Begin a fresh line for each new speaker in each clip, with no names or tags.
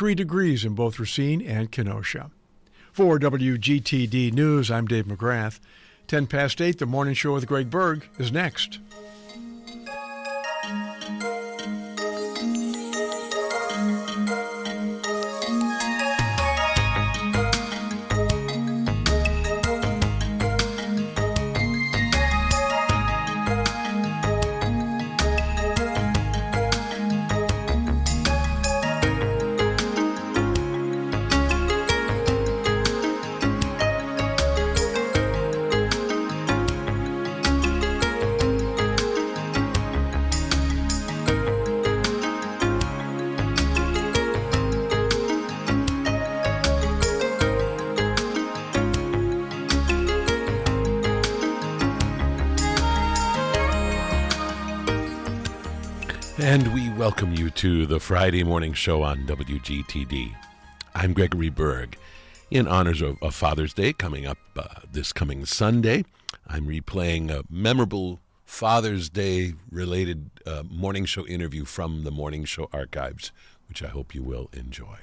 83 degrees in both Racine and Kenosha. For WGTD News, I'm Dave McGrath. 10 past 8, the morning show with Greg Berg is next.
And we welcome you to the Friday morning show on WGTD. I'm Gregory Berg. In honors of Father's Day coming up this coming Sunday, I'm replaying a memorable Father's Day related morning show interview from the morning show archives, which I hope you will enjoy.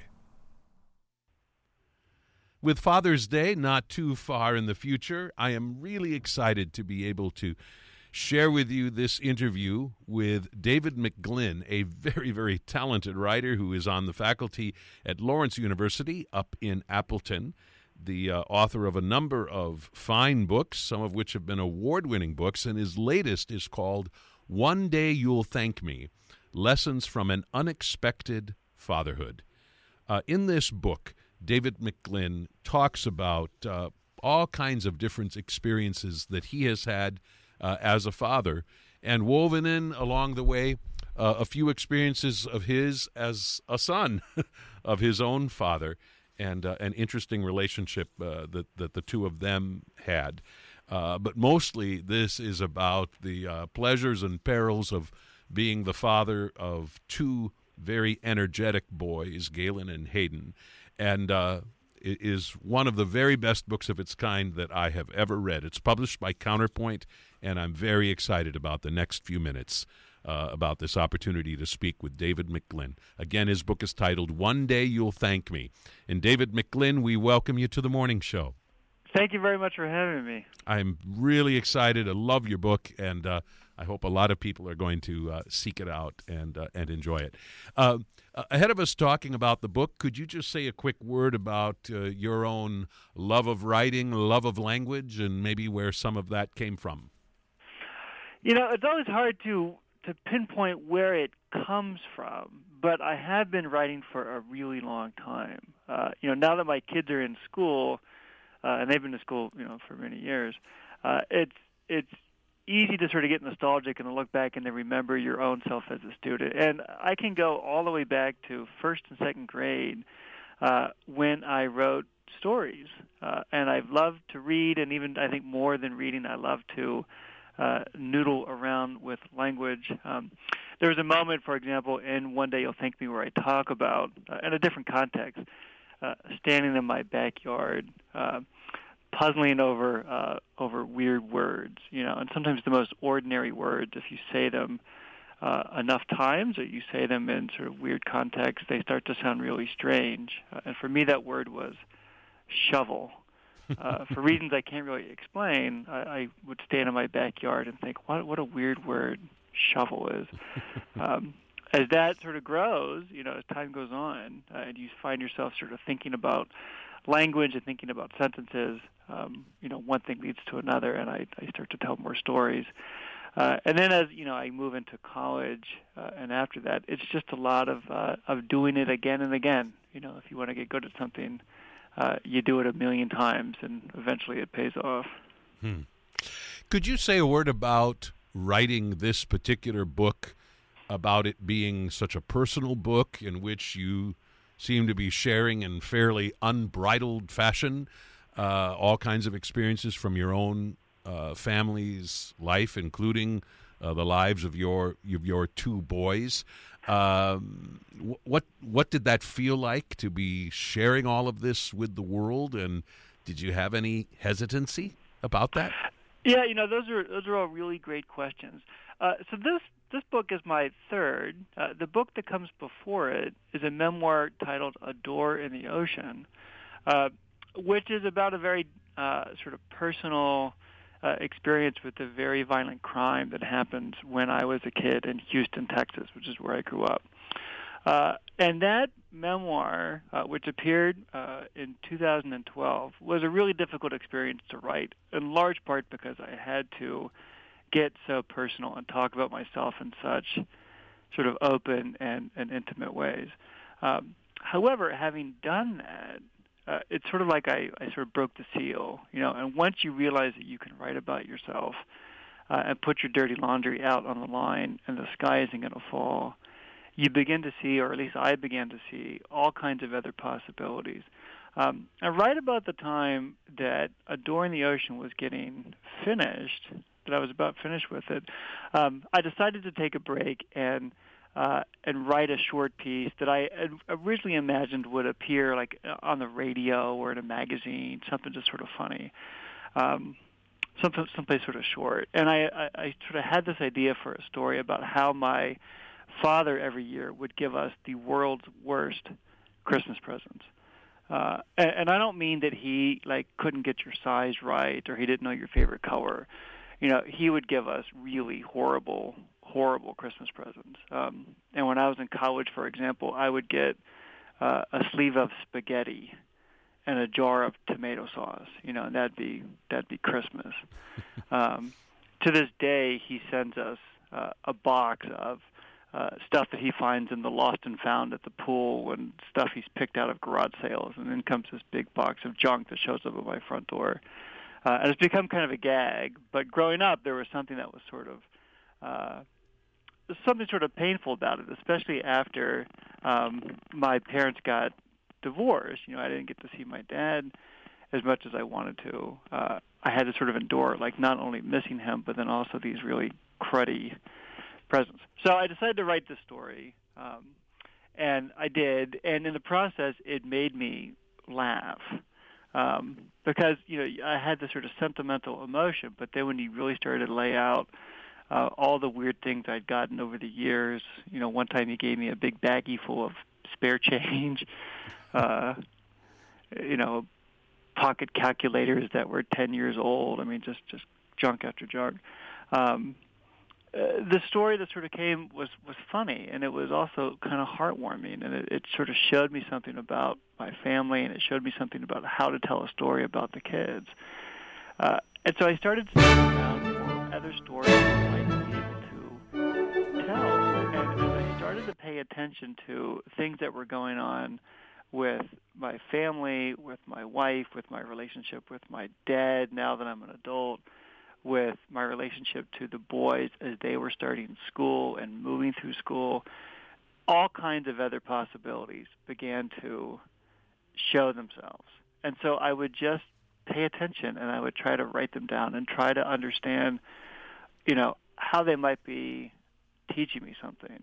With Father's Day not too far in the future, I am really excited to be able to share with you this interview with David McGlynn, a very, very talented writer who is on the faculty at Lawrence University up in Appleton, the author of a number of fine books, some of which have been award-winning books, and his latest is called One Day You'll Thank Me, Lessons from an Unexpected Fatherhood. In this book, David McGlynn talks about all kinds of different experiences that he has had as a father, and woven in along the way a few experiences of his as a son of his own father, and an interesting relationship that the two of them had. But mostly this is about the pleasures and perils of being the father of two very energetic boys, Galen and Hayden, and it is one of the very best books of its kind that I have ever read. It's published by Counterpoint, and I'm very excited about the next few minutes about this opportunity to speak with David McGlynn. Again, his book is titled One Day You'll Thank Me. And David McGlynn, we welcome you to the morning show.
Thank you very much for having me.
I'm really excited. I love your book, and I hope a lot of people are going to seek it out and enjoy it. Ahead of us talking about the book, could you just say a quick word about your own love of writing, love of language, and maybe where some of that came from?
You know, it's always hard to pinpoint where it comes from, but I have been writing for a really long time. Now that my kids are in school, and they've been to school, for many years, it's easy to sort of get nostalgic and to look back and to remember your own self as a student. And I can go all the way back to first and second grade when I wrote stories. And I've loved to read, and even I think more than reading, I love to noodle around with language. There was a moment, for example, in One Day You'll Thank Me, where I talk about, in a different context, standing in my backyard, puzzling over weird words, and sometimes the most ordinary words, if you say them enough times or you say them in sort of weird context, they start to sound really strange. And for me, that word was shovel. For reasons I can't really explain, I would stand in my backyard and think, what a weird word shovel is. As that sort of grows, as time goes on, and you find yourself sort of thinking about language and thinking about sentences, one thing leads to another, and I start to tell more stories. And then as, I move into college, and after that, it's just a lot of doing it again and again. If you want to get good at something, you do it a million times, and eventually it pays off.
Could you say a word about writing this particular book, about it being such a personal book in which you seem to be sharing in fairly unbridled fashion all kinds of experiences from your own family's life, including the lives of your two boys? What did that feel like to be sharing all of this with the world, and did you have any hesitancy about that?
Yeah, those are all really great questions. So this book is my third. The book that comes before it is a memoir titled A Door in the Ocean, which is about a very sort of personal experience with a very violent crime that happened when I was a kid in Houston, Texas, which is where I grew up. And that memoir, which appeared in 2012, was a really difficult experience to write, in large part because I had to get so personal and talk about myself in such sort of open and intimate ways. However, having done that, it's sort of like I sort of broke the seal, and once you realize that you can write about yourself and put your dirty laundry out on the line and the sky isn't going to fall, you begin to see, or at least I began to see, all kinds of other possibilities. And right about the time that A Door in the Ocean was getting finished, that I was about finished with it, I decided to take a break and write a short piece that I originally imagined would appear like on the radio or in a magazine, something just sort of funny, someplace sort of short. And I sort of had this idea for a story about how my father every year would give us the world's worst Christmas presents. And I don't mean that he couldn't get your size right or he didn't know your favorite color. He would give us really horrible Christmas presents. And when I was in college, for example, I would get a sleeve of spaghetti and a jar of tomato sauce. And that'd be Christmas. To this day, he sends us a box of stuff that he finds in the lost and found at the pool and stuff he's picked out of garage sales. And then comes this big box of junk that shows up at my front door. And it's become kind of a gag. But growing up, there was something that was sort of painful about it, especially after my parents got divorced. I didn't get to see my dad as much as I wanted to. I had to sort of endure not only missing him, but then also these really cruddy presents. So I decided to write this story, and I did. And in the process, it made me laugh because I had this sort of sentimental emotion. But then when you really started to lay out all the weird things I'd gotten over the years, one time he gave me a big baggie full of spare change, pocket calculators that were 10 years old. I mean, just junk after junk. The story that sort of came was funny, and it was also kind of heartwarming, and it sort of showed me something about my family, and it showed me something about how to tell a story about the kids. And so I started thinking about other stories I might be able to tell, and I started to pay attention to things that were going on with my family, with my wife, with my relationship with my dad now that I'm an adult, with my relationship to the boys as they were starting school and moving through school. All kinds of other possibilities began to show themselves. And so I would just pay attention and I would try to write them down and try to understand, how they might be teaching me something.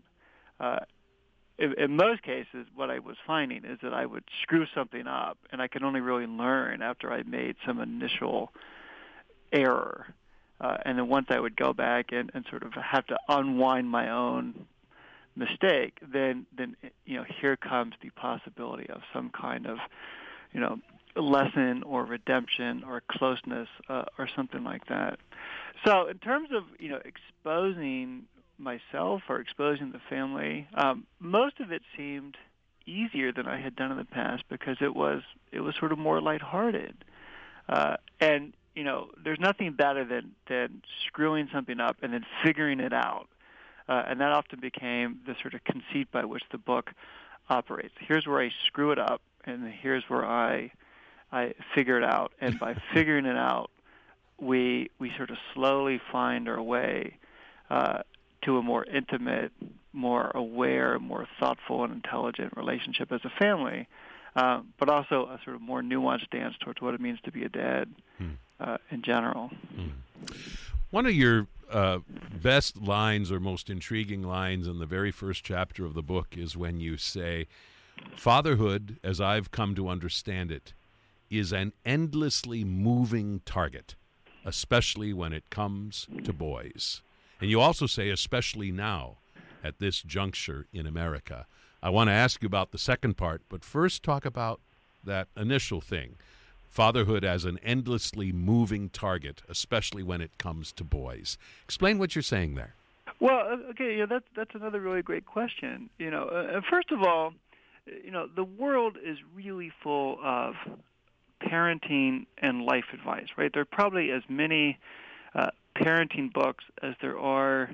In most cases, what I was finding is that I would screw something up, and I could only really learn after I made some initial error. And then once I would go back and sort of have to unwind my own mistake, then here comes the possibility of some kind of, lesson or redemption or closeness or something like that. So in terms of, exposing myself or exposing the family, most of it seemed easier than I had done in the past because it was sort of more lighthearted. And there's nothing better than screwing something up and then figuring it out. And that often became the sort of conceit by which the book operates. Here's where I screw it up, and here's where I figure it out. And by figuring it out, we sort of slowly find our way to a more intimate, more aware, more thoughtful and intelligent relationship as a family, but also a sort of more nuanced stance towards what it means to be a dad in general.
One of your best lines or most intriguing lines in the very first chapter of the book is when you say, "Fatherhood, as I've come to understand it, is an endlessly moving target, especially when it comes to boys." And you also say, especially now, at this juncture in America. I want to ask you about the second part, but first talk about that initial thing. Fatherhood as an endlessly moving target, especially when it comes to boys. Explain what you're saying there.
Well, okay, that's another really great question. First of all, the world is really full of parenting and life advice, right? There are probably as many parenting books as there are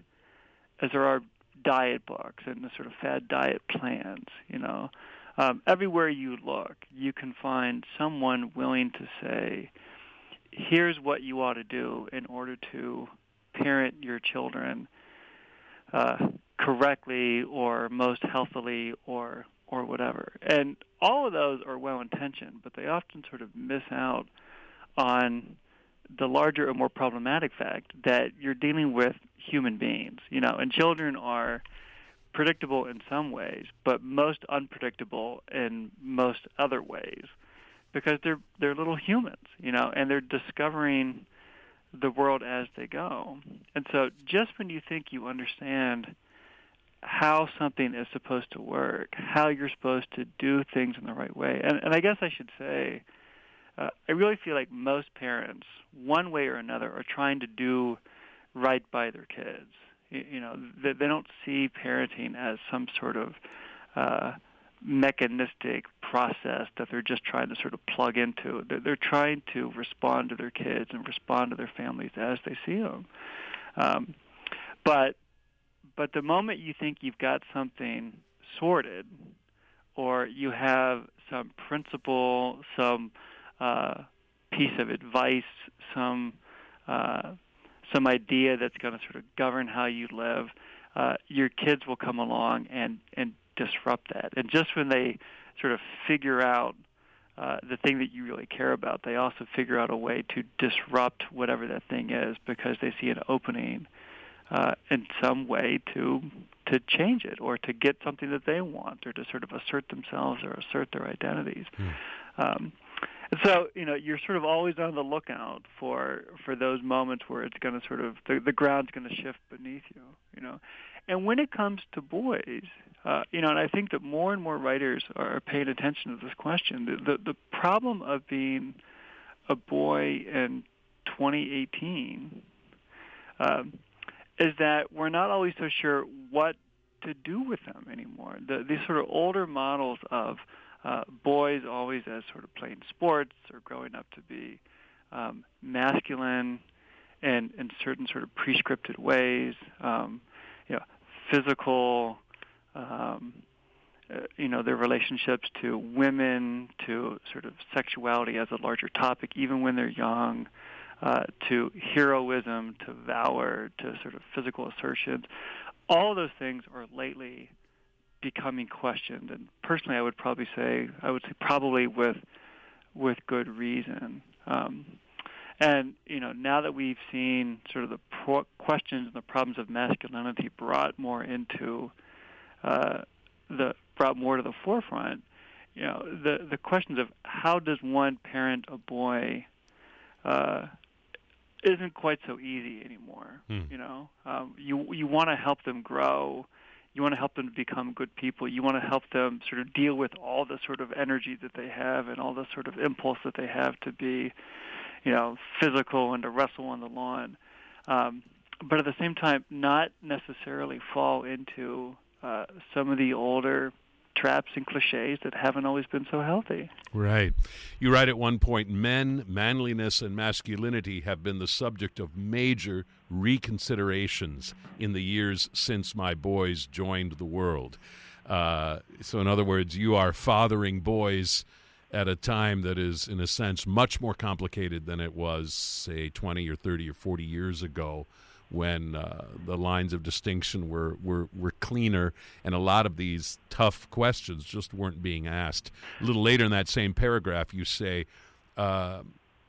diet books and the sort of fad diet plans. Everywhere you look, you can find someone willing to say, here's what you ought to do in order to parent your children correctly or most healthily or whatever. And all of those are well-intentioned, but they often sort of miss out on the larger or more problematic fact that you're dealing with human beings, and children are predictable in some ways, but most unpredictable in most other ways, because they're little humans, and they're discovering the world as they go. And so just when you think you understand how something is supposed to work, how you're supposed to do things in the right way, and I guess I should say, I really feel like most parents, one way or another, are trying to do right by their kids. They don't see parenting as some sort of mechanistic process that they're just trying to sort of plug into. They're trying to respond to their kids and respond to their families as they see them. But the moment you think you've got something sorted, or you have some principle, some piece of advice, some idea that's going to sort of govern how you live, your kids will come along and disrupt that. And just when they sort of figure out the thing that you really care about, they also figure out a way to disrupt whatever that thing is, because they see an opening in some way to change it, or to get something that they want, or to sort of assert themselves or assert their identities. And so, you're sort of always on the lookout for those moments where it's going to sort of, the ground's going to shift beneath you, And when it comes to boys, and I think that more and more writers are paying attention to this question. The problem of being a boy in 2018 is that we're not always so sure what to do with them anymore. These sort of older models of boys always as sort of playing sports or growing up to be masculine and in certain sort of prescripted ways, physical, their relationships to women, to sort of sexuality as a larger topic, even when they're young, to heroism, to valor, to sort of physical assertions. All of those things are lately becoming questioned, and personally, I would say probably with good reason. And now that we've seen sort of the questions and the problems of masculinity brought more to the forefront, the questions of how does one parent a boy isn't quite so easy anymore. You want to help them grow. You want to help them to become good people. You want to help them sort of deal with all the sort of energy that they have and all the sort of impulse that they have to be, physical and to wrestle on the lawn. But at the same time, not necessarily fall into some of the older traps and cliches that haven't always been so healthy.
Right. You write at one point, manliness and masculinity have been the subject of major reconsiderations in the years since my boys joined the world. So in other words, you are fathering boys at a time that is, in a sense, much more complicated than it was, say, 20 or 30 or 40 years ago, when the lines of distinction were cleaner, and a lot of these tough questions just weren't being asked. A little later in that same paragraph, you say, I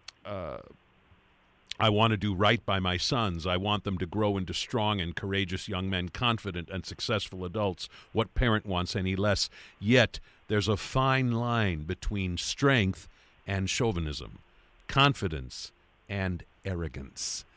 want to do right by my sons. I want them to grow into strong and courageous young men, confident and successful adults. What parent wants any less? Yet there's a fine line between strength and chauvinism, confidence and arrogance.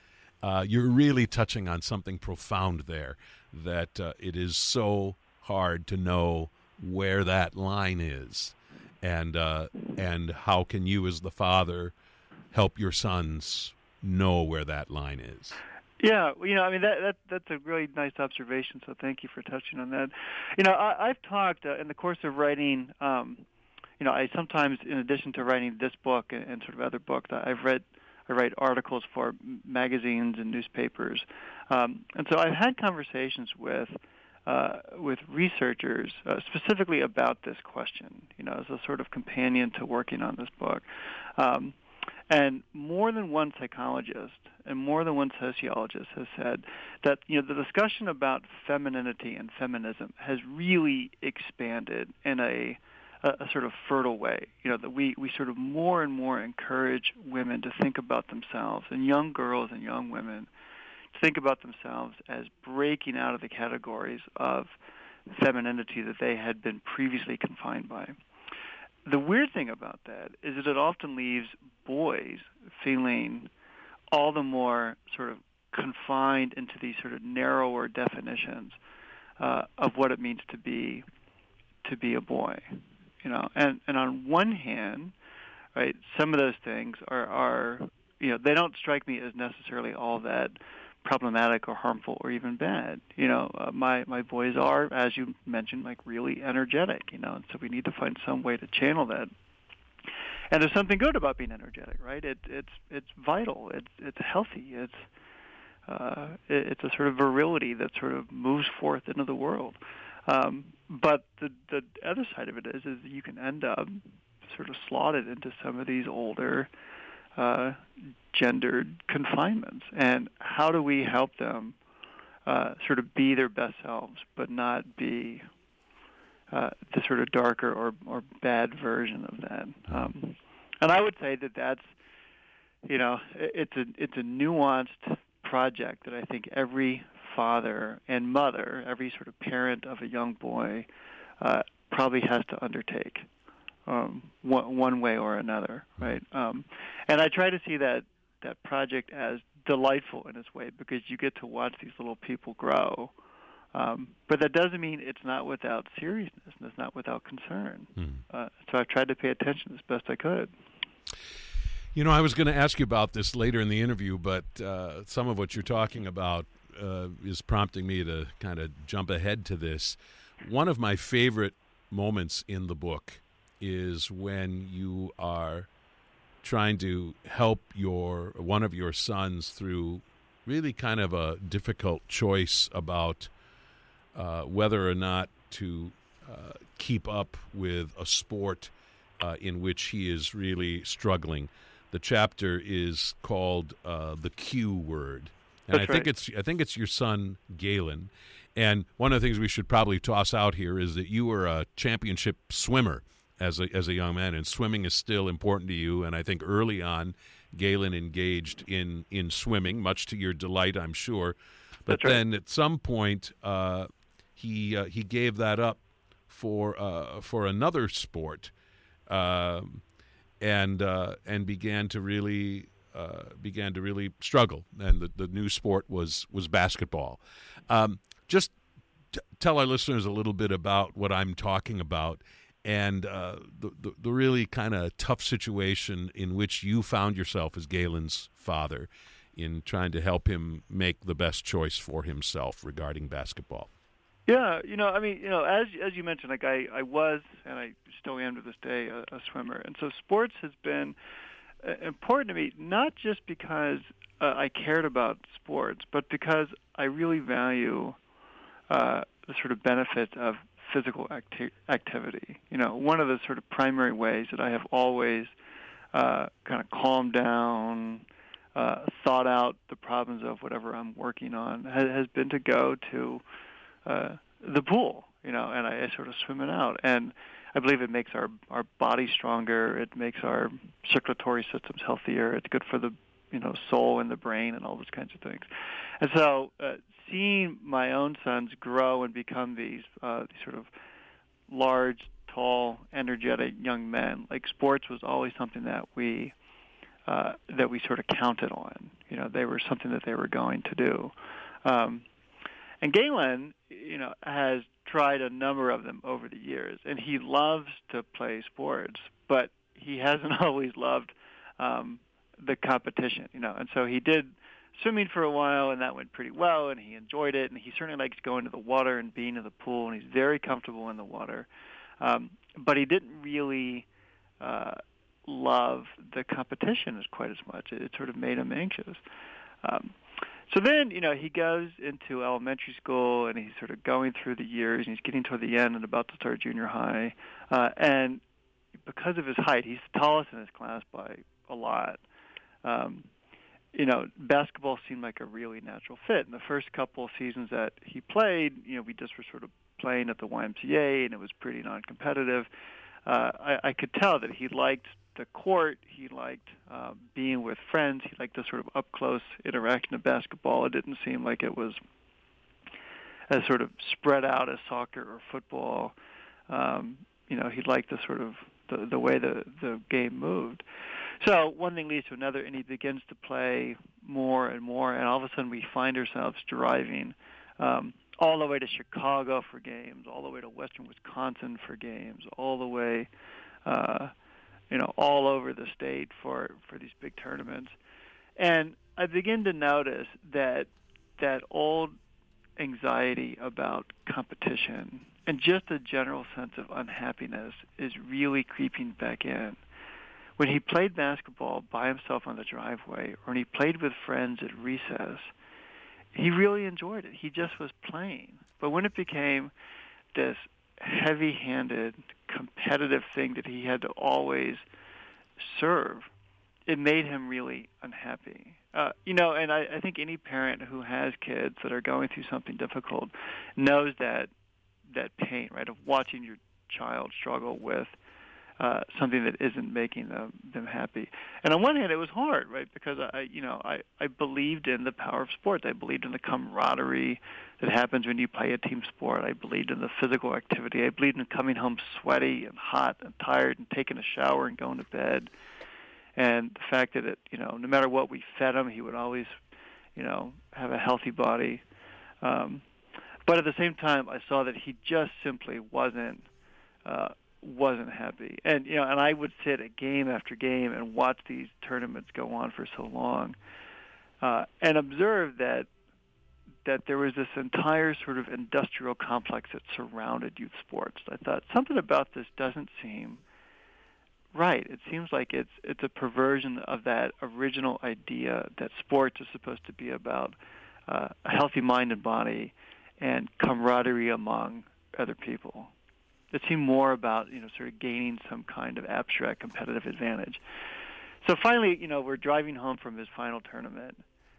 you're really touching on something profound there, that it is so hard to know where that line is, and how can you as the father help your sons know where that line is.
Yeah, I mean that's a really nice observation. So thank you for touching on that. I've talked in the course of writing. I sometimes, in addition to writing this book and sort of other books, I write articles for magazines and newspapers, and so I've had conversations with researchers specifically about this question. As a sort of companion to working on this book, and more than one psychologist and more than one sociologist has said that the discussion about femininity and feminism has really expanded in a sort of fertile way. That we sort of more and more encourage women to think about themselves, and young girls and young women to think about themselves as breaking out of the categories of femininity that they had been previously confined by. The weird thing about that is that it often leaves boys feeling all the more sort of confined into these sort of narrower definitions of what it means to be a boy. And on one hand, right, some of those things are they don't strike me as necessarily all that problematic or harmful or even bad. My boys are, as you mentioned, like really energetic, and so we need to find some way to channel that. And there's something good about being energetic, right? It's vital. It's healthy. It's a sort of virility that sort of moves forth into the world. But the other side of it is that you can end up sort of slotted into some of these older gendered confinements. And how do we help them sort of be their best selves, but not be the sort of darker or bad version of that? And I would say that that's, it's a nuanced project that I think every father and mother, every sort of parent of a young boy, probably has to undertake one way or another, right? And I try to see that project as delightful in its way, because you get to watch these little people grow. But that doesn't mean it's not without seriousness and it's not without concern. So I've tried to pay attention as best I could.
I was going to ask you about this later in the interview, but some of what you're talking about is prompting me to kind of jump ahead to this. One of my favorite moments in the book is when you are trying to help one of your sons through really kind of a difficult choice about whether or not to keep up with a sport in which he is really struggling. The chapter is called "The Q Word," and I think it's your son Galen. And one of the things we should probably toss out here is that you were a championship swimmer as a young man, and swimming is still important to you. And I think early on, Galen engaged in swimming, much to your delight, I'm sure. But then at some point, he gave that up for another sport, and began to really struggle. And the new sport was basketball. Just tell our listeners a little bit about what I'm talking about, and the really kind of tough situation in which you found yourself as Galen's father in trying to help him make the best choice for himself regarding basketball.
Yeah, as you mentioned, like I was, and I still am to this day, a swimmer. And so sports has been important to me, not just because I cared about sports, but because I really value the sort of benefits of physical activity. One of the sort of primary ways that I have always kind of calmed down, thought out the problems of whatever I'm working on has been to go to the pool, and I sort of swim it out. And I believe it makes our body stronger. It makes our circulatory systems healthier. It's good for the soul and the brain and all those kinds of things. And so seeing my own sons grow and become these sort of large, tall, energetic young men, like sports was always something that we that we sort of counted on. They were something that they were going to do. And Galen, has tried a number of them over the years, and he loves to play sports, but he hasn't always loved the competition, And so he did swimming for a while, and that went pretty well, and he enjoyed it, and he certainly likes going to the water and being in the pool, and he's very comfortable in the water. But he didn't really love the competition as quite as much. It sort of made him anxious. So then, he goes into elementary school, and he's sort of going through the years, and he's getting toward the end and about to start junior high. And because of his height, he's the tallest in his class by a lot. Basketball seemed like a really natural fit. In the first couple of seasons that he played, we just were sort of playing at the YMCA, and it was pretty non-competitive. I could tell that he liked the court. He liked being with friends. He liked the sort of up-close interaction of basketball. It didn't seem like it was as sort of spread out as soccer or football. He liked the sort of the way the game moved. So one thing leads to another, and he begins to play more and more, and all of a sudden we find ourselves driving all the way to Chicago for games, all the way to western Wisconsin for games, all the way, all over the state for these big tournaments. And I begin to notice that old anxiety about competition and just a general sense of unhappiness is really creeping back in. When he played basketball by himself on the driveway, or when he played with friends at recess, he really enjoyed it. He just was playing. But when it became this heavy-handed, competitive thing that he had to always serve, it made him really unhappy. And I think any parent who has kids that are going through something difficult knows that pain, right, of watching your child struggle with something that isn't making them happy. And on one hand, it was hard, right? Because I believed in the power of sports. I believed in the camaraderie that happens when you play a team sport. I believed in the physical activity. I believed in coming home sweaty and hot and tired and taking a shower and going to bed. And the fact that no matter what we fed him, he would always, have a healthy body. But at the same time, I saw that he just simply wasn't happy. And and I would sit at game after game and watch these tournaments go on for so long, and observe that there was this entire sort of industrial complex that surrounded youth sports. I thought something about this doesn't seem right. It seems like it's a perversion of that original idea that sports is supposed to be about a healthy mind and body and camaraderie among other people. It seemed more about, sort of gaining some kind of abstract competitive advantage. So finally, we're driving home from his final tournament,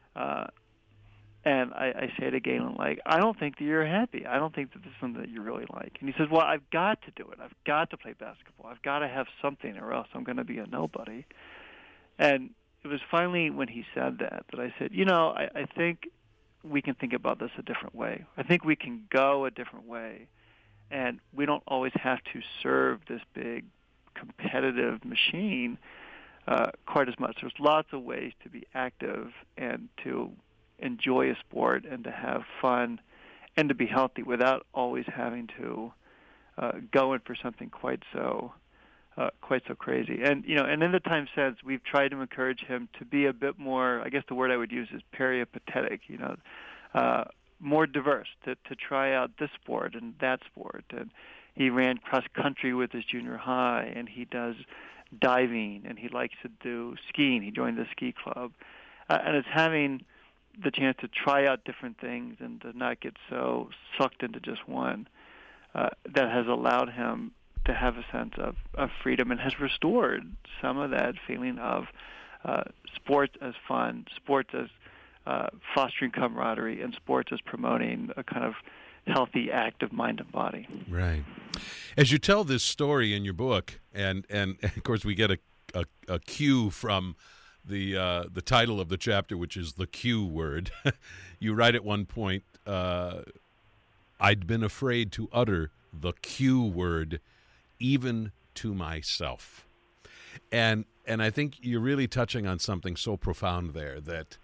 and I say to Galen, I don't think that you're happy. I don't think that this is something that you really like. And he says, well, I've got to do it. I've got to play basketball. I've got to have something, or else I'm going to be a nobody. And it was finally when he said that I said, I think we can think about this a different way. I think we can go a different way. And we don't always have to serve this big competitive machine quite as much. There's lots of ways to be active and to enjoy a sport and to have fun and to be healthy without always having to go in for something quite so crazy. And and in the time since, we've tried to encourage him to be a bit more. I guess the word I would use is peripatetic. More diverse, to try out this sport and that sport. And he ran cross country with his junior high, and he does diving, and he likes to do skiing. He joined the ski club. And it's having the chance to try out different things and to not get so sucked into just one that has allowed him to have a sense of freedom and has restored some of that feeling of sports as fun, sports as fostering camaraderie, and sports as promoting a kind of healthy, active mind and body.
Right. As you tell this story in your book, and of course we get a cue from the title of the chapter, which is the Q word. You write at one point, I'd been afraid to utter the Q word even to myself. And I think you're really touching on something so profound there that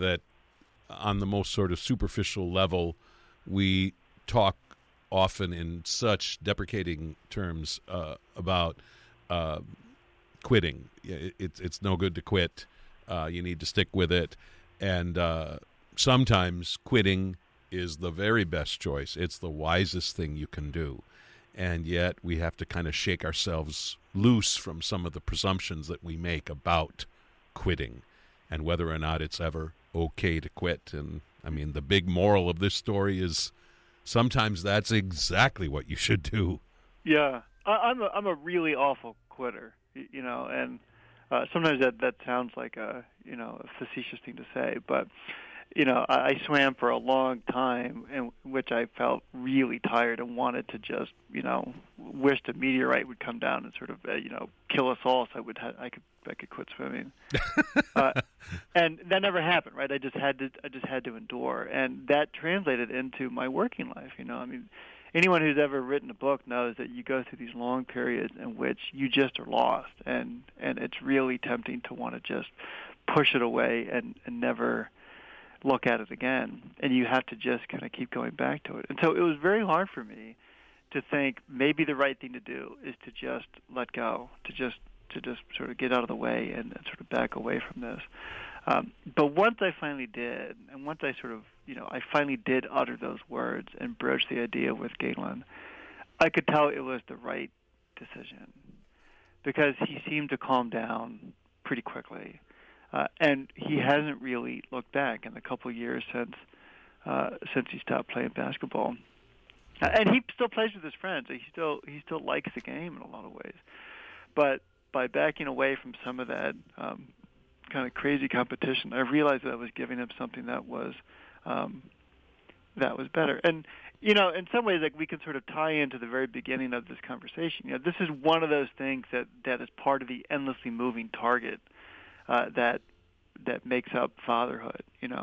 on the most sort of superficial level, we talk often in such deprecating terms about quitting. It's no good to quit. You need to stick with it. And sometimes quitting is the very best choice. It's the wisest thing you can do. And yet we have to kind of shake ourselves loose from some of the presumptions that we make about quitting and whether or not it's ever okay to quit. And, I mean, the big moral of this story is sometimes that's exactly what you should do.
Yeah. I'm a really awful quitter, and sometimes that sounds like a facetious thing to say, but I swam for a long time in which I felt really tired and wanted to just wished a meteorite would come down and sort of kill us all so I could quit swimming. And that never happened, right? I just had to endure, and that translated into my working life. I mean, anyone who's ever written a book knows that you go through these long periods in which you just are lost, and it's really tempting to want to just push it away and never look at it again, and you have to just kind of keep going back to it. And so it was very hard for me to think maybe the right thing to do is to just let go, to just sort of get out of the way and sort of back away from this. But once I finally did, and once I sort of, I finally did utter those words and broach the idea with Galen, I could tell it was the right decision because he seemed to calm down pretty quickly. And he hasn't really looked back in the couple of years since he stopped playing basketball. And he still plays with his friends. He still likes the game in a lot of ways. But by backing away from some of that kind of crazy competition, I realized that I was giving him something that was better. And in some ways, like we can sort of tie into the very beginning of this conversation. This is one of those things that is part of the endlessly moving target that makes up fatherhood.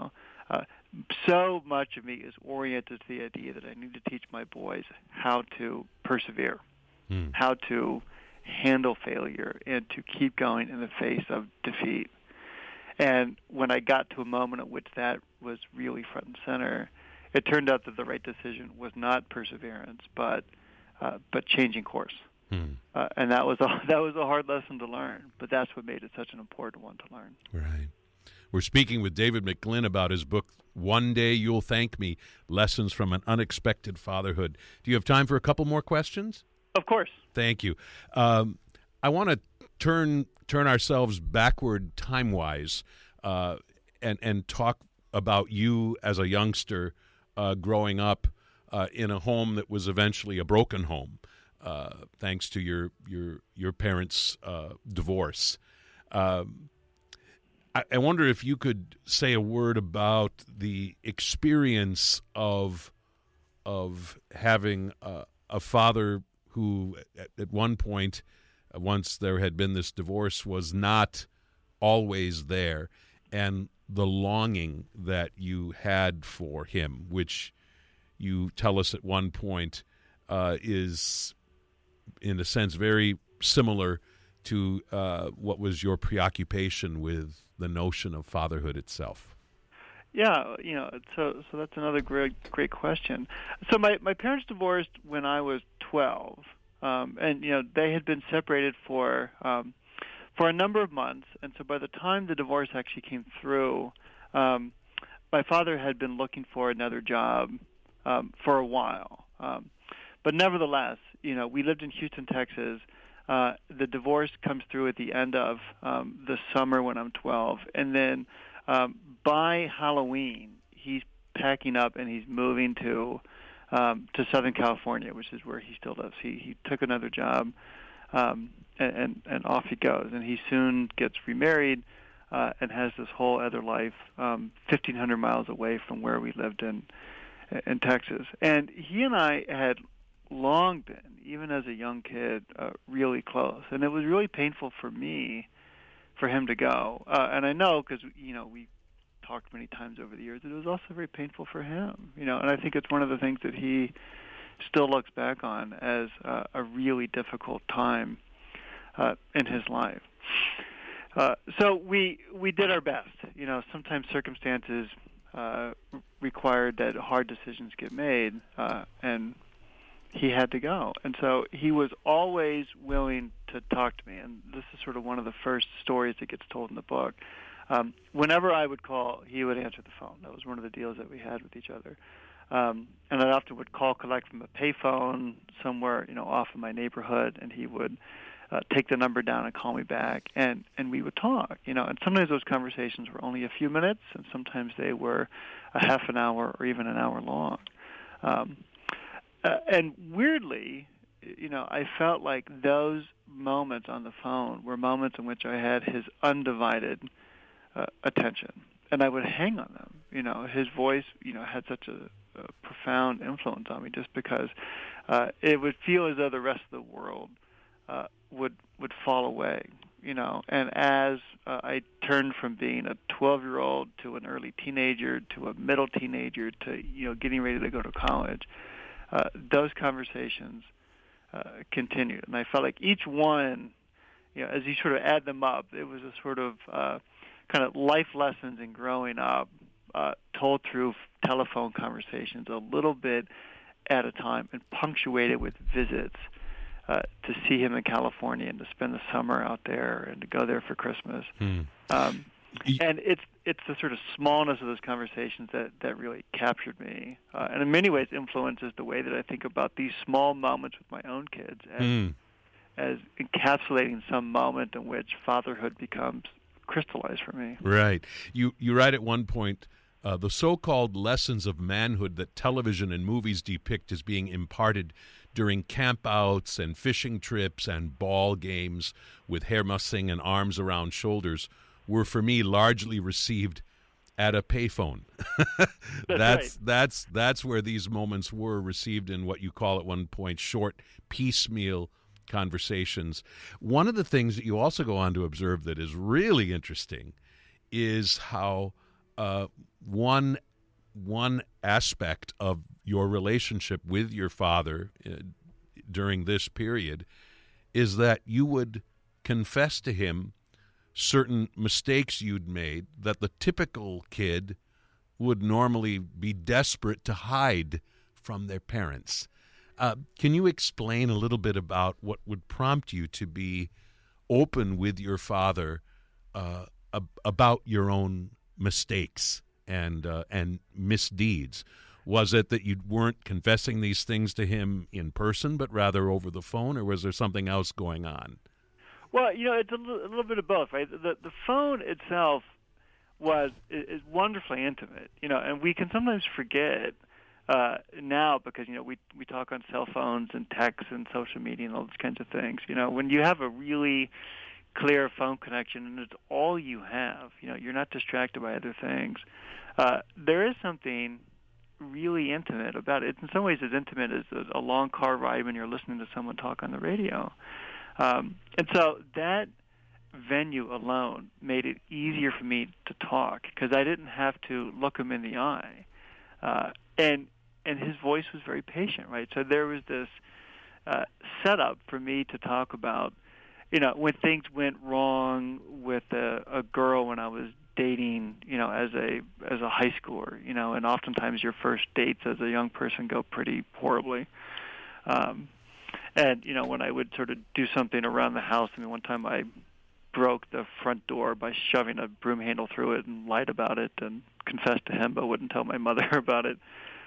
So much of me is oriented to the idea that I need to teach my boys how to persevere, how to handle failure, and to keep going in the face of defeat. And when I got to a moment at which that was really front and center, it turned out that the right decision was not perseverance, but changing course. And that was a hard lesson to learn, but that's what made it such an important one to learn.
Right. We're speaking with David McGlynn about his book, One Day You'll Thank Me, Lessons from an Unexpected Fatherhood. Do you have time for a couple more questions?
Of course.
Thank you. I want to turn ourselves backward time-wise and talk about you as a youngster growing up in a home that was eventually a broken home. Thanks to your parents' divorce. I wonder if you could say a word about the experience of having a father who, at one point, once there had been this divorce, was not always there, and the longing that you had for him, which you tell us at one point is, in a sense, very similar to what was your preoccupation with the notion of fatherhood itself.
Yeah, so that's another great question. So my parents divorced when I was 12, and they had been separated for a number of months, and so by the time the divorce actually came through, my father had been looking for another job for a while. But nevertheless, we lived in Houston, Texas. The divorce comes through at the end of the summer when I'm 12, and then by Halloween, he's packing up and he's moving to Southern California, which is where he still lives. He took another job, and off he goes. And he soon gets remarried and has this whole other life 1,500 miles away from where we lived in Texas. And he and I had long been, even as a young kid, really close. And it was really painful for me for him to go. And I know because, we talked many times over the years, it was also very painful for him. And I think it's one of the things that he still looks back on as a really difficult time in his life. So we did our best. Sometimes circumstances required that hard decisions get made, and he had to go. And so he was always willing to talk to me, and this is sort of one of the first stories that gets told in the book. Whenever I would call, he would answer the phone. That was one of the deals that we had with each other. And I often would collect from a payphone somewhere, off in my neighborhood, and he would take the number down and call me back, and we would talk, and sometimes those conversations were only a few minutes, and sometimes they were a half an hour or even an hour long. And weirdly, I felt like those moments on the phone were moments in which I had his undivided attention, and I would hang on them. His voice, had such a profound influence on me, just because it would feel as though the rest of the world would fall away, And as I turned from being a 12-year-old to an early teenager to a middle teenager to getting ready to go to college, those conversations continued, and I felt like each one, as you sort of add them up, it was a sort of kind of life lessons in growing up, told through telephone conversations, a little bit at a time, and punctuated with visits. To see him in California and to spend the summer out there and to go there for Christmas. And it's the sort of smallness of those conversations that really captured me, and in many ways influences the way that I think about these small moments with my own kids as encapsulating some moment in which fatherhood becomes crystallized for me.
Right. You write at one point, the so-called lessons of manhood that television and movies depict as being imparted during campouts and fishing trips and ball games with hair mussing and arms around shoulders were for me largely received at a payphone. That's where these moments were received in what you call at one point short piecemeal conversations. One of the things that you also go on to observe that is really interesting is how one aspect of your relationship with your father during this period is that you would confess to him certain mistakes you'd made that the typical kid would normally be desperate to hide from their parents. Can you explain a little bit about what would prompt you to be open with your father about your own mistakes and misdeeds? Was it that you weren't confessing these things to him in person, but rather over the phone, or was there something else going on?
Well, it's a little bit of both, right? The phone itself is wonderfully intimate, and we can sometimes forget now because we talk on cell phones and texts and social media and all those kinds of things. When you have a really clear phone connection and it's all you have, you're not distracted by other things. There is something really intimate about it. It's in some ways as intimate as a long car ride when you're listening to someone talk on the radio. And so that venue alone made it easier for me to talk because I didn't have to look him in the eye. And his voice was very patient, right? So there was this setup for me to talk about, when things went wrong with a girl when I was dating, as a high schooler, and oftentimes your first dates as a young person go pretty horribly. And, when I would sort of do something around the house, one time I broke the front door by shoving a broom handle through it and lied about it and confessed to him but wouldn't tell my mother about it.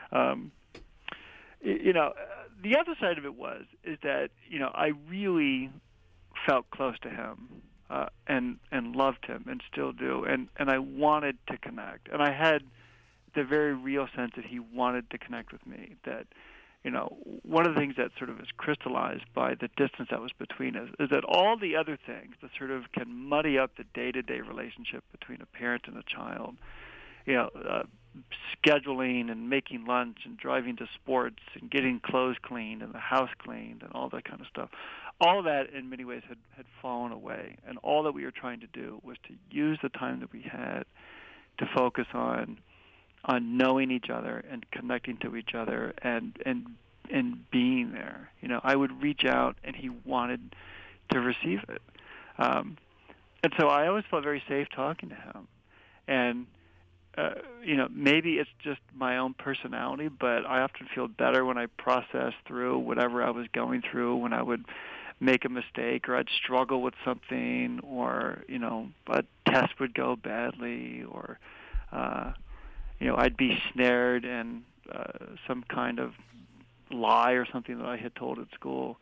The other side of it is that, I really felt close to him. And loved him and still do, and I wanted to connect, and I had the very real sense that he wanted to connect with me. That one of the things that sort of is crystallized by the distance that was between us is that all the other things that sort of can muddy up the day-to-day relationship between a parent and a child, scheduling and making lunch and driving to sports and getting clothes cleaned and the house cleaned and all that kind of stuff. All of that, in many ways, had fallen away, and all that we were trying to do was to use the time that we had to focus on knowing each other and connecting to each other and being there. I would reach out, and he wanted to receive it. And so I always felt very safe talking to him. And, maybe it's just my own personality, but I often feel better when I process through whatever I was going through, when I would make a mistake or I'd struggle with something, or, a test would go badly, or, I'd be snared in some kind of lie or something that I had told at school.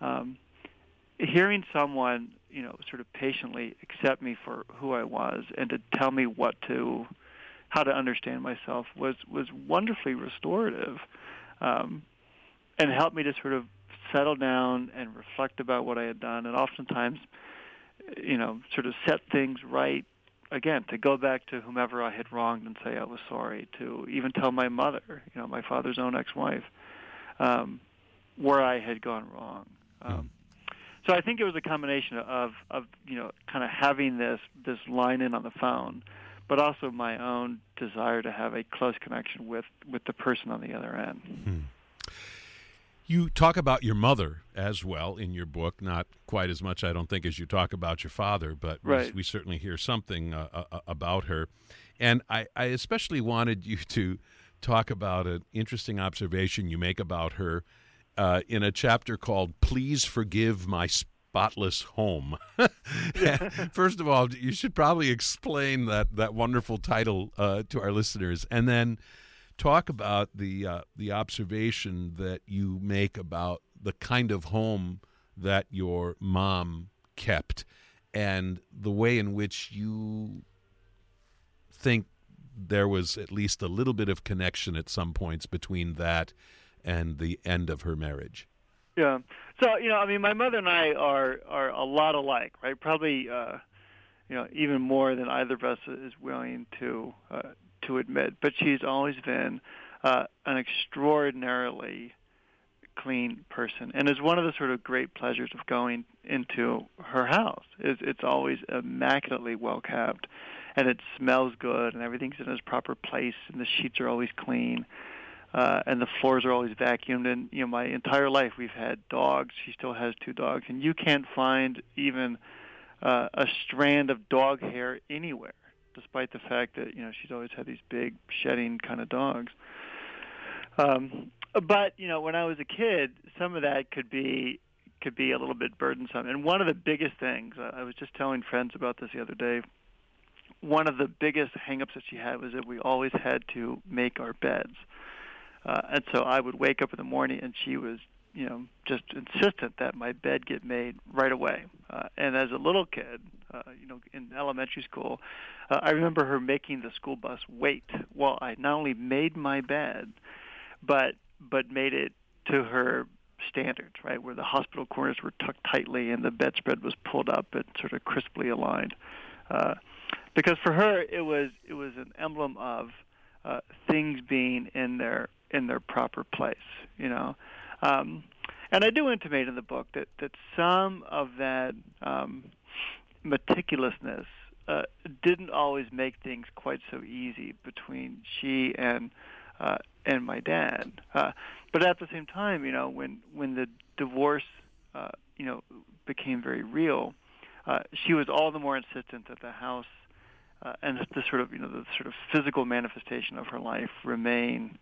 Hearing someone, sort of patiently accept me for who I was and to tell me how to understand myself was wonderfully restorative, and helped me to sort of settle down and reflect about what I had done, and oftentimes, sort of set things right again, to go back to whomever I had wronged and say I was sorry, to even tell my mother, my father's own ex-wife, where I had gone wrong. So I think it was a combination of kind of having this line in on the phone, but also my own desire to have a close connection with the person on the other end.
You talk about your mother as well in your book, not quite as much, I don't think, as you talk about your father, but
right.
we certainly hear something about her. And I especially wanted you to talk about an interesting observation you make about her in a chapter called Please Forgive My Spotless Home. First of all, you should probably explain that wonderful title to our listeners, and then talk about the observation that you make about the kind of home that your mom kept and the way in which you think there was at least a little bit of connection at some points between that and the end of her marriage.
Yeah. So, my mother and I are a lot alike, right? Probably, even more than either of us is willing to admit. But she's always been an extraordinarily clean person, and is one of the sort of great pleasures of going into her house. It's always immaculately well kept, and it smells good, and everything's in its proper place, and the sheets are always clean. And the floors are always vacuumed. And, my entire life we've had dogs. She still has 2 dogs. And you can't find even a strand of dog hair anywhere, despite the fact that, she's always had these big shedding kind of dogs. But, when I was a kid, some of that could be a little bit burdensome. And one of the biggest things, I was just telling friends about this the other day, one of the biggest hang-ups that she had was that we always had to make our beds. And so I would wake up in the morning, and she was, just insistent that my bed get made right away. And as a little kid, in elementary school, I remember her making the school bus wait while I not only made my bed, but made it to her standards, right, where the hospital corners were tucked tightly and the bedspread was pulled up and sort of crisply aligned. Because for her, it was an emblem of things being in their proper place, and I do intimate in the book that some of that meticulousness didn't always make things quite so easy between she and my dad. But at the same time, when the divorce, became very real, she was all the more insistent that the house and the sort of physical manifestation of her life remain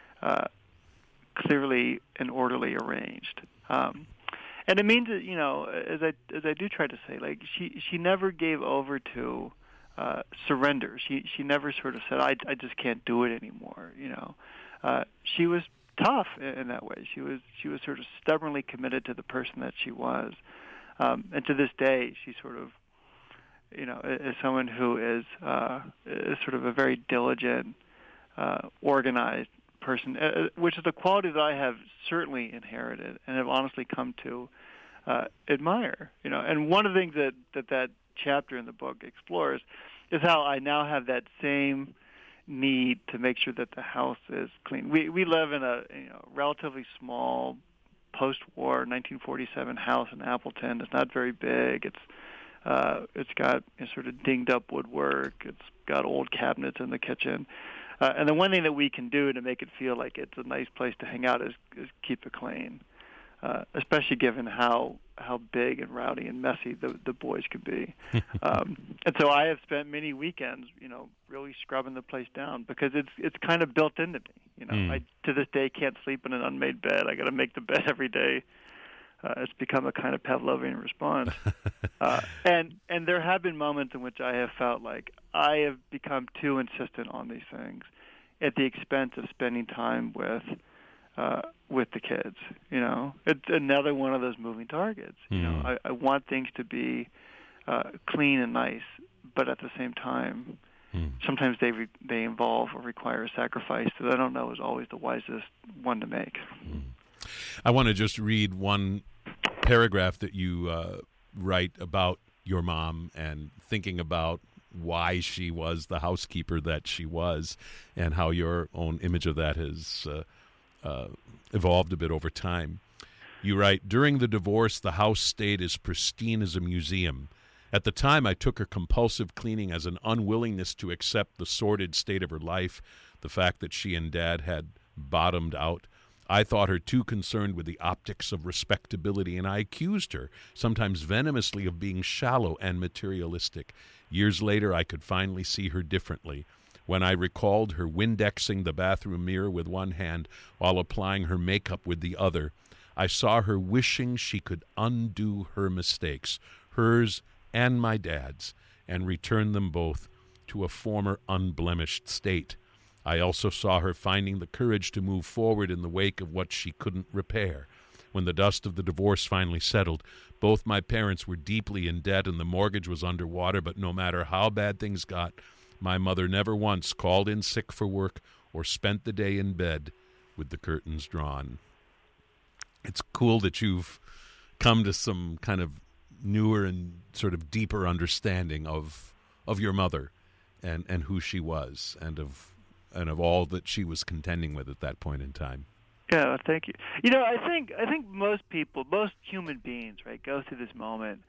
clearly and orderly arranged. And it means that, as I do try to say, like she never gave over to surrender. She never sort of said, I just can't do it anymore. She was tough in that way. She was sort of stubbornly committed to the person that she was. And to this day, she sort of, is someone who is sort of a very diligent, organized person, which is a quality that I have certainly inherited and have honestly come to admire. And one of the things that chapter in the book explores is how I now have that same need to make sure that the house is clean. We live in a relatively small post-war 1947 house in Appleton. It's not very big. It's got sort of dinged up woodwork. It's got old cabinets in the kitchen. And the one thing that we can do to make it feel like it's a nice place to hang out is keep it clean. especially given how big and rowdy and messy the boys can be. And so I have spent many weekends, really scrubbing the place down because it's kind of built into me. I to this day can't sleep in an unmade bed. I got to make the bed every day. It's become a kind of Pavlovian response. And there have been moments in which I have felt like I have become too insistent on these things at the expense of spending time with the kids. It's another one of those moving targets. I want things to be clean and nice, but at the same time, sometimes they involve or require a sacrifice that I don't know is always the wisest one to make.
I want to just read one paragraph that you write about your mom and thinking about why she was the housekeeper that she was and how your own image of that has evolved a bit over time. You write, during the divorce, the house stayed as pristine as a museum. At the time, I took her compulsive cleaning as an unwillingness to accept the sordid state of her life, the fact that she and Dad had bottomed out. I thought her too concerned with the optics of respectability, and I accused her, sometimes venomously, of being shallow and materialistic. Years later, I could finally see her differently. When I recalled her Windexing the bathroom mirror with one hand while applying her makeup with the other, I saw her wishing she could undo her mistakes, hers and my dad's, and return them both to a former unblemished state. I also saw her finding the courage to move forward in the wake of what she couldn't repair. When the dust of the divorce finally settled, both my parents were deeply in debt and the mortgage was underwater, but no matter how bad things got, my mother never once called in sick for work or spent the day in bed with the curtains drawn. It's cool that you've come to some kind of newer and sort of deeper understanding of your mother and who she was and of all that she was contending with at that point in time.
Yeah, thank you. I think most people, most human beings, right, go through this moment,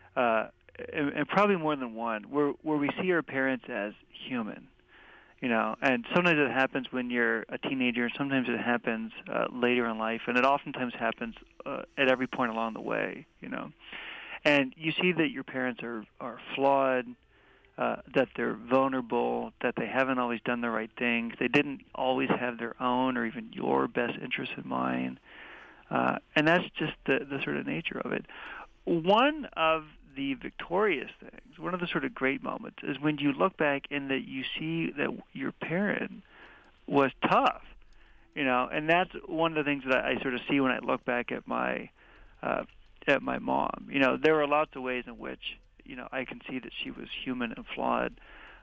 and probably more than one, where we see our parents as human. And sometimes it happens when you're a teenager, and sometimes it happens later in life, and it oftentimes happens at every point along the way. And you see that your parents are flawed, that they're vulnerable, that they haven't always done the right things. They didn't always have their own or even your best interests in mind. And that's just the sort of nature of it. One of the victorious things, one of the sort of great moments, is when you look back and that you see that your parent was tough. And that's one of the things that I sort of see when I look back at my mom. There are lots of ways in which I can see that she was human and flawed.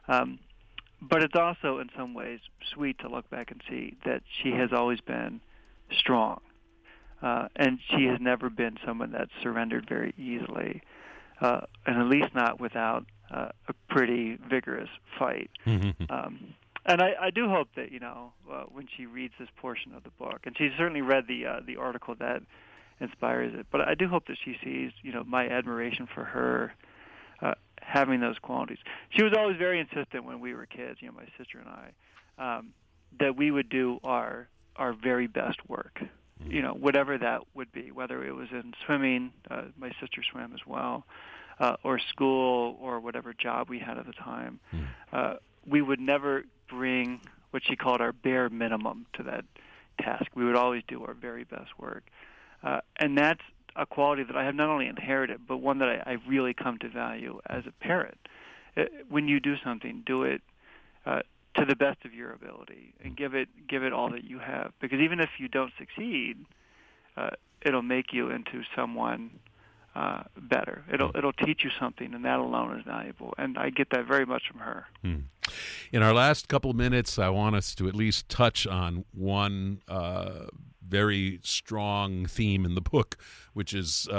But it's also, in some ways, sweet to look back and see that she has always been strong. And she has never been someone that's surrendered very easily, and at least not without a pretty vigorous fight. And I do hope that, when she reads this portion of the book, and she certainly read the article that inspires it, but I do hope that she sees, my admiration for her having those qualities. She was always very insistent when we were kids, my sister and I, that we would do our very best work, whatever that would be, whether it was in swimming, my sister swam as well, or school, or whatever job we had at the time. We would never bring what she called our bare minimum to that task. We would always do our very best work. And that's a quality that I have not only inherited, but one that I really come to value as a parent. When you do something, do it to the best of your ability and give it all that you have. Because even if you don't succeed, it'll make you into someone better. It'll teach you something, and that alone is valuable. And I get that very much from her.
In our last couple of minutes, I want us to at least touch on one very strong theme in the book, which is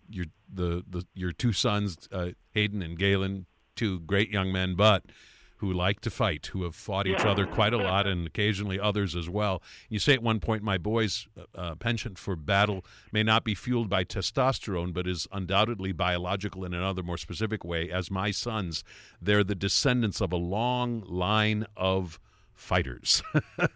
your two sons, Hayden and Galen, two great young men, but who like to fight, who have fought each other quite a lot, and occasionally others as well. You say at one point, my boy's penchant for battle may not be fueled by testosterone, but is undoubtedly biological in another more specific way. As my sons, they're the descendants of a long line of fighters.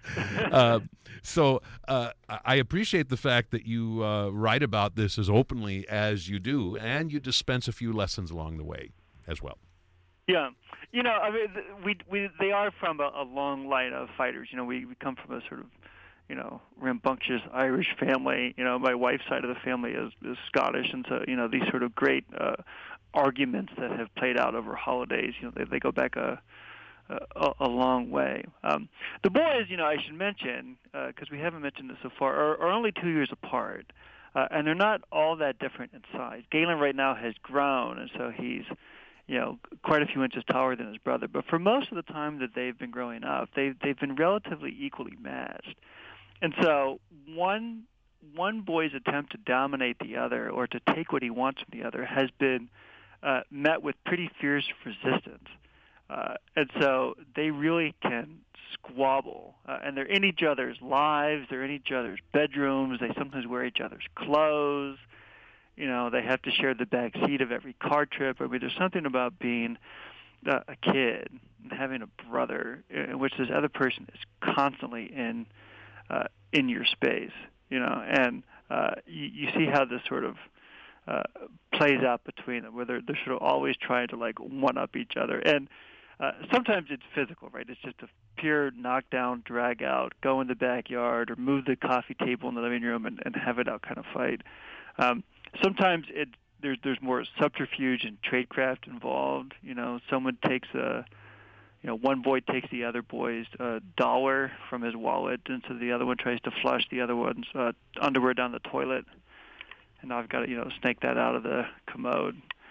So I appreciate the fact that you write about this as openly as you do, and you dispense a few lessons along the way as well.
Yeah. I mean, they are from a long line of fighters. We come from a sort of, rambunctious Irish family. My wife's side of the family is Scottish, and so, these sort of great arguments that have played out over holidays, they go back a long way. The boys, I should mention, because we haven't mentioned this so far, are only 2 years apart, and they're not all that different in size. Galen right now has grown, and so he's, quite a few inches taller than his brother. But for most of the time that they've been growing up, they've been relatively equally matched. And so one boy's attempt to dominate the other or to take what he wants from the other has been met with pretty fierce resistance. And so they really can squabble. And they're in each other's lives. They're in each other's bedrooms. They sometimes wear each other's clothes. They have to share the back seat of every car trip. I mean, there's something about being a kid and having a brother in which this other person is constantly in your space, and you see how this sort of plays out between them, where they're sort of always trying to, like, one-up each other. And sometimes it's physical, right? It's just a pure knockdown, drag out, go in the backyard or move the coffee table in the living room and have it out kind of fight. Sometimes there's more subterfuge and tradecraft involved. Someone takes one boy takes the other boy's dollar from his wallet, and so the other one tries to flush the other one's underwear down the toilet. And I've got to snake that out of the commode.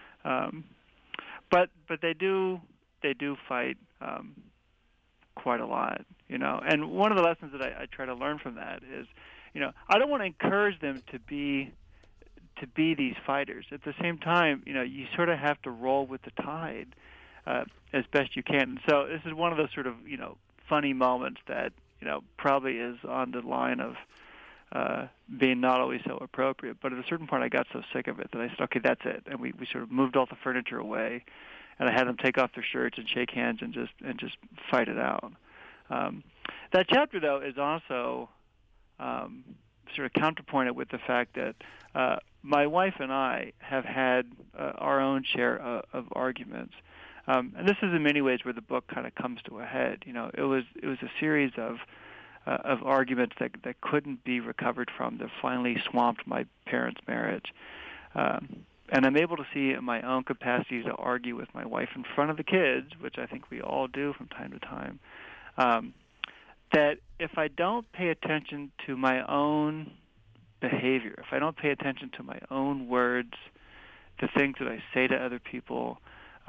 But they do fight quite a lot. And one of the lessons that I try to learn from that is, I don't want to encourage them to be these fighters. At the same time, you sort of have to roll with the tide as best you can. And so this is one of those sort of, funny moments that, probably is on the line of being not always so appropriate. But at a certain point, I got so sick of it that I said, okay, that's it. And we sort of moved all the furniture away, and I had them take off their shirts and shake hands and just fight it out. That chapter, though, is also sort of counterpointed with the fact that my wife and I have had our own share of arguments. And this is in many ways where the book kind of comes to a head. It was a series of arguments that couldn't be recovered from, that finally swamped my parents' marriage. And I'm able to see in my own capacity to argue with my wife in front of the kids, which I think we all do from time to time, that if I don't pay attention to my own behavior, if I don't pay attention to my own words, the things that I say to other people,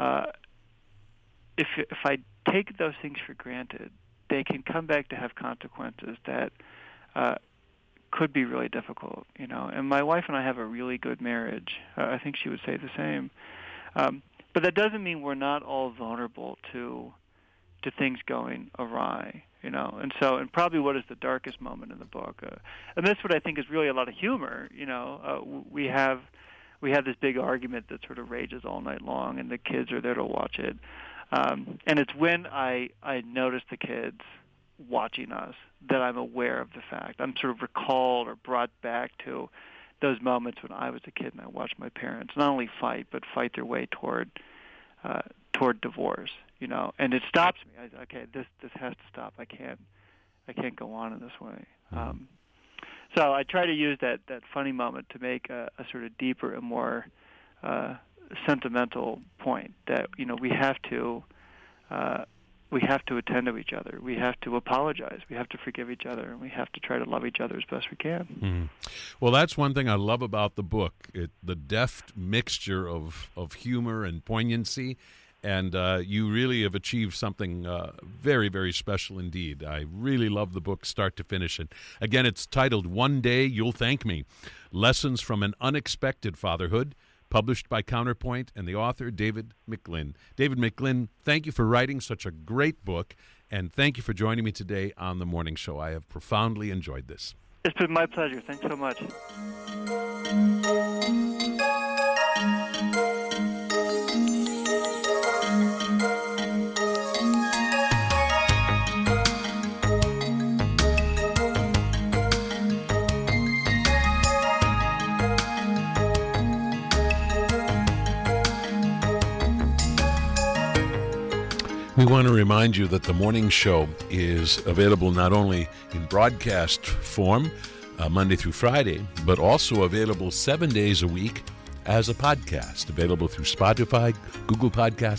if I take those things for granted, they can come back to have consequences that could be really difficult, And my wife and I have a really good marriage. I think she would say the same. But that doesn't mean we're not all vulnerable to things going awry, And so, and probably what is the darkest moment in the book, and that's what I think is really a lot of humor. We have this big argument that sort of rages all night long, and the kids are there to watch it. And it's when I notice the kids watching us that I'm aware of the fact. I'm sort of recalled or brought back to those moments when I was a kid and I watched my parents not only fight, but fight their way toward divorce. And it stops me. Okay, this has to stop. I can't go on in this way. So I try to use that funny moment to make a sort of deeper and more sentimental point that we have to attend to each other. We have to apologize. We have to forgive each other, and we have to try to love each other as best we can.
Mm-hmm. Well, that's one thing I love about the book: the deft mixture of humor and poignancy. And you really have achieved something very, very special indeed. I really love the book start to finish. And again, it's titled One Day You'll Thank Me, Lessons from an Unexpected Fatherhood, published by Counterpoint, and the author, David McGlynn. David McGlynn, thank you for writing such a great book, and thank you for joining me today on The Morning Show. I have profoundly enjoyed this.
It's been my pleasure. Thanks so much.
We want to remind you that the morning show is available not only in broadcast form, Monday through Friday, but also available 7 days a week as a podcast, available through Spotify, Google Podcasts,